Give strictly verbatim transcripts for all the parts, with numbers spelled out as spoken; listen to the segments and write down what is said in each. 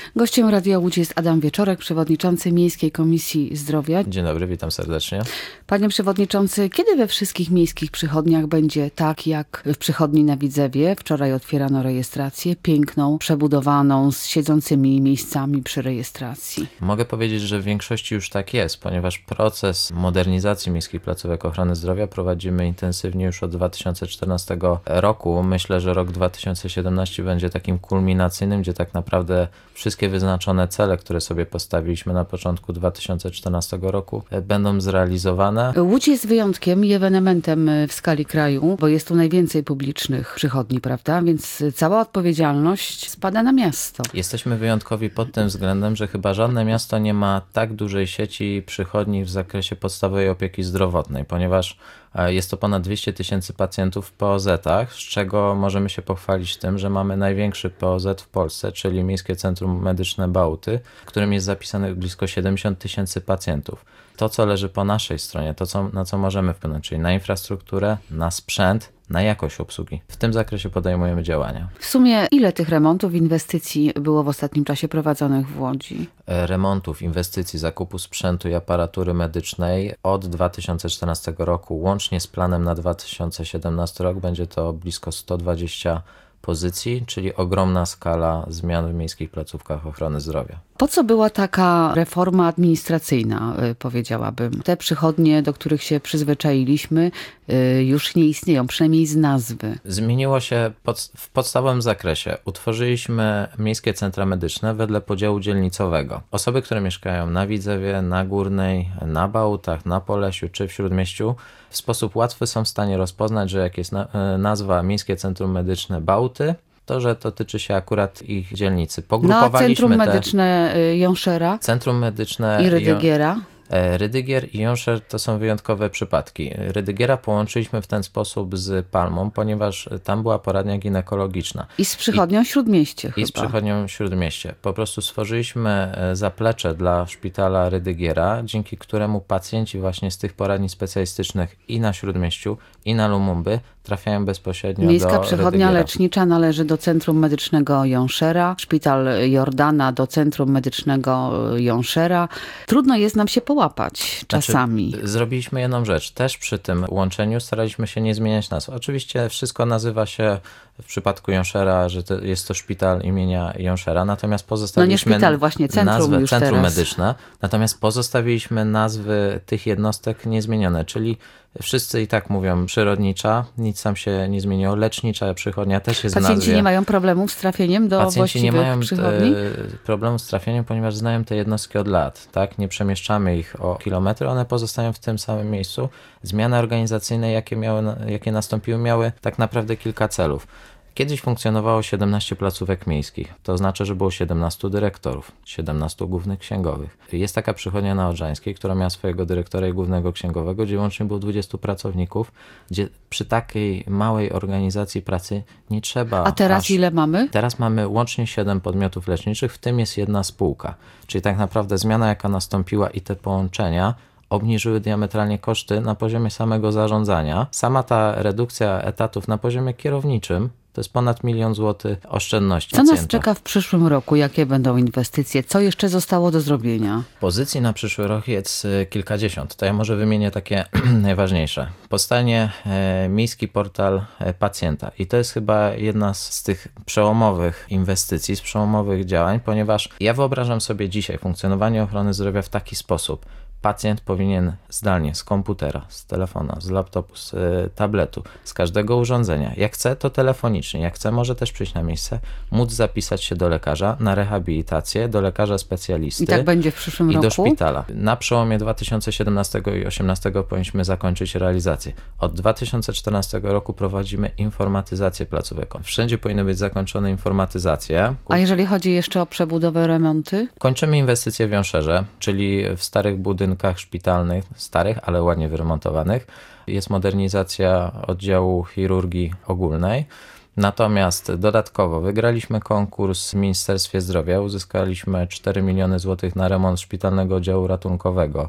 Gościem Radia Łódź jest Adam Wieczorek, przewodniczący Miejskiej Komisji Zdrowia. Dzień dobry, witam serdecznie. Panie przewodniczący, kiedy we wszystkich miejskich przychodniach będzie tak jak w przychodni na Widzewie? Wczoraj otwierano rejestrację, piękną, przebudowaną, z siedzącymi miejscami przy rejestracji. Mogę powiedzieć, że w większości już tak jest, ponieważ proces modernizacji miejskich placówek ochrony zdrowia prowadzimy intensywnie już od dwa tysiące czternastego roku. Myślę, że rok dwa tysiące siedemnasty będzie takim kulminacyjnym, gdzie tak naprawdę wszystkie wyznaczone cele, które sobie postawiliśmy na początku dwa tysiące czternastego roku, będą zrealizowane. Łódź jest wyjątkiem i ewenementem w skali kraju, bo jest tu najwięcej publicznych przychodni, prawda? Więc cała odpowiedzialność spada na miasto. Jesteśmy wyjątkowi pod tym względem, że chyba żadne miasto nie ma tak dużej sieci przychodni w zakresie podstawowej opieki zdrowotnej, ponieważ jest to ponad dwieście tysięcy pacjentów w P O Z-ach, z czego możemy się pochwalić tym, że mamy największy P O Z w Polsce, czyli Miejskie Centrum Medyczne Bałty, w którym jest zapisanych blisko siedemdziesiąt tysięcy pacjentów. To, co leży po naszej stronie, to co, na co możemy wpłynąć, czyli na infrastrukturę, na sprzęt, na jakość obsługi. W tym zakresie podejmujemy działania. W sumie ile tych remontów, inwestycji było w ostatnim czasie prowadzonych w Łodzi? Remontów, inwestycji, zakupu sprzętu i aparatury medycznej od dwa tysiące czternastego roku, łącznie z planem na dwa tysiące siedemnasty rok, będzie to blisko sto dwadzieścia pozycji, czyli ogromna skala zmian w miejskich placówkach ochrony zdrowia. Po co była taka reforma administracyjna, powiedziałabym? Te przychodnie, do których się przyzwyczailiśmy, już nie istnieją, przynajmniej z nazwy. Zmieniło się pod, w podstawowym zakresie. Utworzyliśmy miejskie centra medyczne wedle podziału dzielnicowego. Osoby, które mieszkają na Widzewie, na Górnej, na Bałtach, na Polesiu czy w Śródmieściu, w sposób łatwy są w stanie rozpoznać, że jak jest na, nazwa Miejskie Centrum Medyczne Bałty, to, że dotyczy się akurat ich dzielnicy. Pogrupowaliśmy Na Centrum te... Medyczne Jąszera Centrum Medyczne i Rydygiera. Rydygier i Jąszer to są wyjątkowe przypadki. Rydygiera połączyliśmy w ten sposób z Palmą, ponieważ tam była poradnia ginekologiczna. I z przychodnią I, Śródmieście I chyba. z przychodnią Śródmieście. Po prostu stworzyliśmy zaplecze dla szpitala Rydygiera, dzięki któremu pacjenci właśnie z tych poradni specjalistycznych i na Śródmieściu, i na Lumumby trafiają bezpośrednio Miejska do przychodnia Rydygiera. lecznicza należy do Centrum Medycznego Jąszera, szpital Jordana do Centrum Medycznego Jąszera. Trudno jest nam się połapać czasami. Znaczy, zrobiliśmy jedną rzecz. Też przy tym łączeniu staraliśmy się nie zmieniać nazw. Oczywiście wszystko nazywa się w przypadku Jąszera, że to jest to szpital imienia Jąszera, natomiast pozostawiliśmy no nie szpital, właśnie centrum nazwę już Centrum teraz. Medyczne, natomiast pozostawiliśmy nazwy tych jednostek niezmienione, czyli wszyscy i tak mówią przyrodnicza, nic tam się nie zmieniło, lecznicza przychodnia też jest Pacjenci w nazwie. nie mają problemów z trafieniem do Pacjenci właściwych nie mają przychodni? problemu z trafieniem, ponieważ znają te jednostki od lat, tak? Nie przemieszczamy ich o kilometry, one pozostają w tym samym miejscu. Zmiany organizacyjne, jakie, miały, jakie nastąpiły, miały tak naprawdę kilka celów. Kiedyś funkcjonowało siedemnaście placówek miejskich. To znaczy, że było siedemnastu dyrektorów, siedemnastu głównych księgowych. Jest taka przychodnia na Odrzańskiej, która miała swojego dyrektora i głównego księgowego, gdzie łącznie było dwudziestu pracowników, gdzie przy takiej małej organizacji pracy nie trzeba... A teraz aż... ile mamy? Teraz mamy łącznie siedem podmiotów leczniczych, w tym jest jedna spółka. Czyli tak naprawdę zmiana, jaka nastąpiła i te połączenia obniżyły diametralnie koszty na poziomie samego zarządzania. Sama ta redukcja etatów na poziomie kierowniczym to jest ponad milion złotych oszczędności. Co pacjenta. nas czeka w przyszłym roku? Jakie będą inwestycje? Co jeszcze zostało do zrobienia? Pozycji na przyszły rok jest kilkadziesiąt. To ja może wymienię takie najważniejsze. Powstanie e, miejski portal pacjenta. I to jest chyba jedna z tych przełomowych inwestycji, z przełomowych działań, ponieważ ja wyobrażam sobie dzisiaj funkcjonowanie ochrony zdrowia w taki sposób. Pacjent powinien zdalnie z komputera, z telefona, z laptopu, z y, tabletu, z każdego urządzenia. Jak chce, to telefonicznie. Jak chce, może też przyjść na miejsce, móc zapisać się do lekarza na rehabilitację, do lekarza specjalisty. I tak będzie w przyszłym i roku? do szpitala. Na przełomie dwa tysiące siedemnastego i dwa tysiące osiemnastego powinniśmy zakończyć realizację. Od dwa tysiące czternastego roku prowadzimy informatyzację placówek. Wszędzie powinny być zakończone informatyzacje. A jeżeli chodzi jeszcze o przebudowę, remonty? Kończymy inwestycje w Jąszerze, czyli w starych budynkach szpitalnych, starych, ale ładnie wyremontowanych. Jest modernizacja oddziału chirurgii ogólnej. Natomiast dodatkowo wygraliśmy konkurs w Ministerstwie Zdrowia, uzyskaliśmy cztery miliony złotych na remont szpitalnego oddziału ratunkowego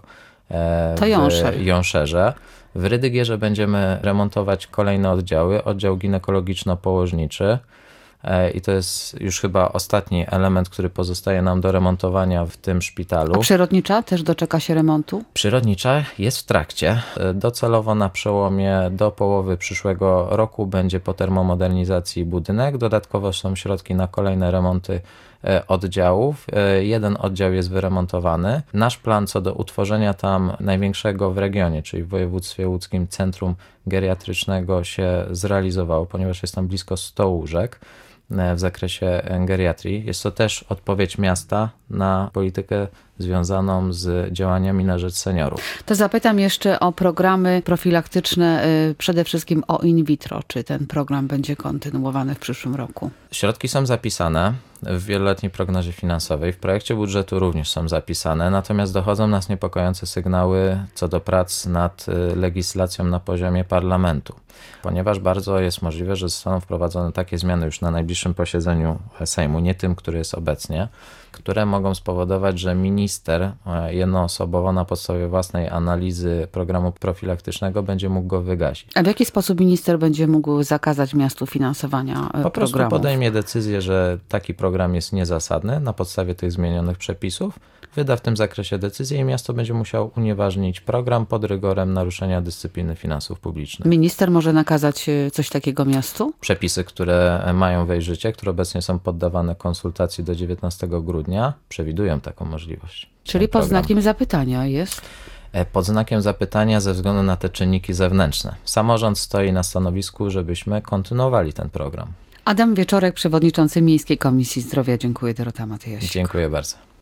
w to Jąszer. Jąszerze. W Rydygierze będziemy remontować kolejne oddziały, oddział ginekologiczno-położniczy. i to jest już chyba ostatni element, który pozostaje nam do remontowania w tym szpitalu. A przyrodnicza też doczeka się remontu? Przyrodnicza jest w trakcie. Docelowo na przełomie do połowy przyszłego roku będzie po termomodernizacji budynek. Dodatkowo są środki na kolejne remonty oddziałów. Jeden oddział jest wyremontowany. Nasz plan co do utworzenia tam największego w regionie, czyli w województwie łódzkim centrum geriatrycznego się zrealizowało, ponieważ jest tam blisko sto łóżek w zakresie geriatrii. Jest to też odpowiedź miasta na politykę związaną z działaniami na rzecz seniorów. To zapytam jeszcze o programy profilaktyczne, przede wszystkim o in vitro. Czy ten program będzie kontynuowany w przyszłym roku? Środki są zapisane w wieloletniej prognozie finansowej. W projekcie budżetu również są zapisane, natomiast dochodzą nas niepokojące sygnały co do prac nad legislacją na poziomie parlamentu, ponieważ bardzo jest możliwe, że zostaną wprowadzone takie zmiany już na najbliższym posiedzeniu Sejmu, nie tym, który jest obecnie, które mogą spowodować, że minister jednoosobowo na podstawie własnej analizy programu profilaktycznego będzie mógł go wygasić. A w jaki sposób minister będzie mógł zakazać miastu finansowania programu? Po prostu podejmie decyzję, że taki program jest niezasadny na podstawie tych zmienionych przepisów, wyda w tym zakresie decyzję i miasto będzie musiało unieważnić program pod rygorem naruszenia dyscypliny finansów publicznych. Minister może nakazać coś takiego miastu? Przepisy, które mają wejść w życie, które obecnie są poddawane konsultacji do dziewiętnastego grudnia, przewidują taką możliwość. Czyli pod znakiem zapytania jest? Pod znakiem zapytania ze względu na te czynniki zewnętrzne. Samorząd stoi na stanowisku, żebyśmy kontynuowali ten program. Adam Wieczorek, przewodniczący Miejskiej Komisji Zdrowia. Dziękuję, Dorota Matyjasik. Dziękuję bardzo.